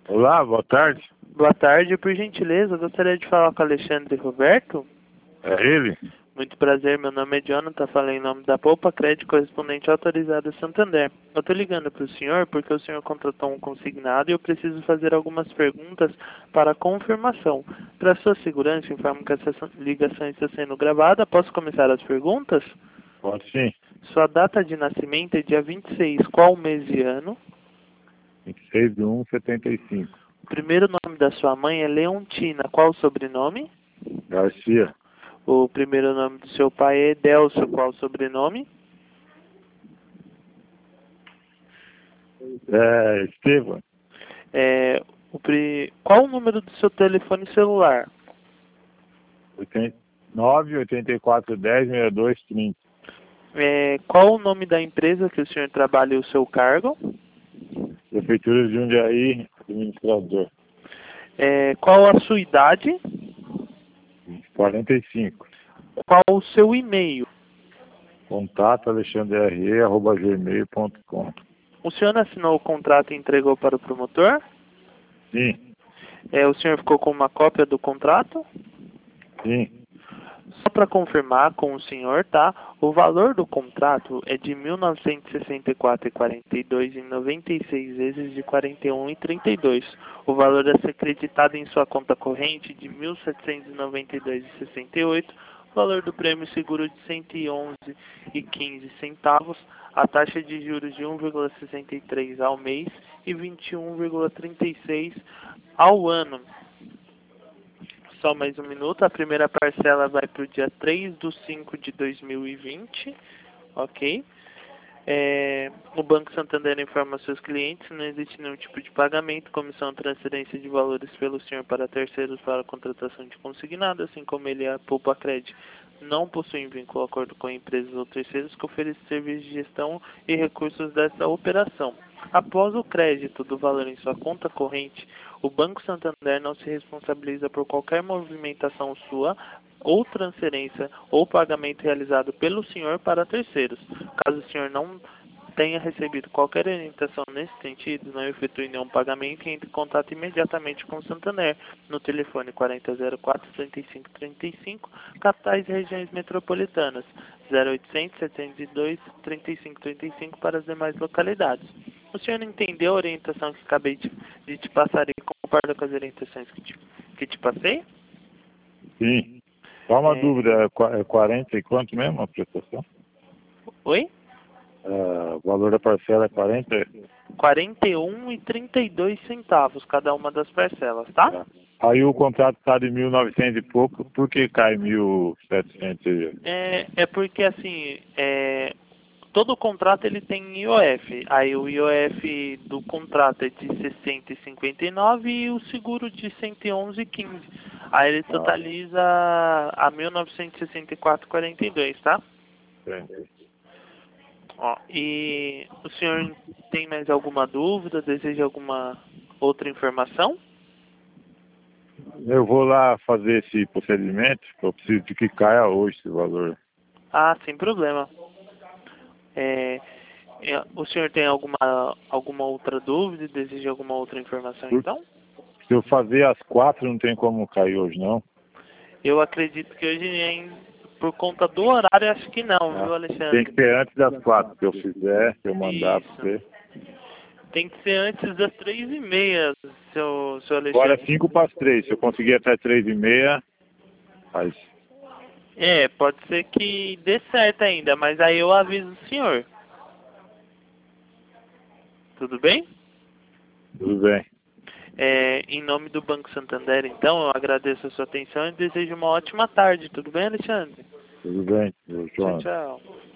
Olá, boa tarde. Boa tarde, por gentileza, eu gostaria de falar com o Alexandre Roberto. É ele? Muito prazer, meu nome é Jonathan, falei em nome da Poupa Crédito, correspondente autorizado a Santander. Eu estou ligando para o senhor porque o senhor contratou um consignado e eu preciso fazer algumas perguntas para confirmação. Para sua segurança, informo que essa ligação está sendo gravada. Posso começar as perguntas? Pode sim. Sua data de nascimento é dia 26, qual mês e ano? 26/1/75. O primeiro nome da sua mãe é Leontina, qual o sobrenome? Garcia. O primeiro nome do seu pai é Edelcio, qual o sobrenome? Estevam. Qual o número do seu telefone celular? 984106230. Qual o nome da empresa que o senhor trabalha e o seu cargo? Prefeitura de Jundiaí, administrador. Qual a sua idade? 45. Qual o seu e-mail? Contato alexandre.re@gmail.com. O senhor assinou o contrato e entregou para o promotor? Sim, O senhor ficou com uma cópia do contrato? sim. Só para confirmar com o senhor, tá? O valor do contrato é de R$ 1.964,42 em 96 vezes de R$ 41,32. O valor a ser creditado em sua conta corrente de R$ 1.792,68. O valor do prêmio seguro de R$ 111,15. A taxa de juros de 1,63 ao mês e 21,36 ao ano. Só mais um minuto. A primeira parcela vai para o dia 3/5/2020. Ok? O Banco Santander informa seus clientes que não existe nenhum tipo de pagamento, comissão, transferência de valores pelo senhor para terceiros para a contratação de consignado, assim como ele e a Poupa Crédito não possuem vínculo ou acordo com empresas ou terceiros que oferecem serviços de gestão e recursos dessa operação. Após o crédito do valor em sua conta corrente, o Banco Santander não se responsabiliza por qualquer movimentação sua ou transferência ou pagamento realizado pelo senhor para terceiros. Caso o senhor não tenha recebido qualquer orientação nesse sentido, não efetue nenhum pagamento e entre em contato imediatamente com o Santander no telefone 4004-3535, capitais e regiões metropolitanas, 0800-702-3535 para as demais localidades. O senhor não entendeu a orientação que acabei de te passar e concorda com as orientações que te passei? Sim. Só uma dúvida, é 40 e quanto mesmo a prestação? Oi? O valor da parcela é 40? R$ 41,32 cada uma das parcelas, tá? Tá. Aí o contrato está de 1.900 e pouco, por que cai 1.700? Porque assim, todo contrato ele tem IOF. Aí o IOF do contrato é de 60,59 e o seguro de 111,15. Aí ele totaliza a 1.964,42, tá? Entendi. Ó, e o senhor tem mais alguma dúvida? Deseja alguma outra informação? Eu vou lá fazer esse procedimento, eu preciso de que caia hoje esse valor. Ah, sem problema. O senhor tem alguma outra dúvida? Deseja alguma outra informação, então? Se eu fazer às 4, não tem como cair hoje, não? Eu acredito que hoje, por conta do horário, acho que não, viu, Alexandre? Tem que ser antes das 4, se eu fizer, se eu mandar para você. Tem que ser antes das 3h30, seu Alexandre. Agora é 5 para as 3, se eu conseguir até 3h30, faz. Pode ser que dê certo ainda, mas aí eu aviso o senhor. Tudo bem? Tudo bem. Em nome do Banco Santander, então, eu agradeço a sua atenção e desejo uma ótima tarde. Tudo bem, Alexandre? Tudo bem, Tchau, João. tchau.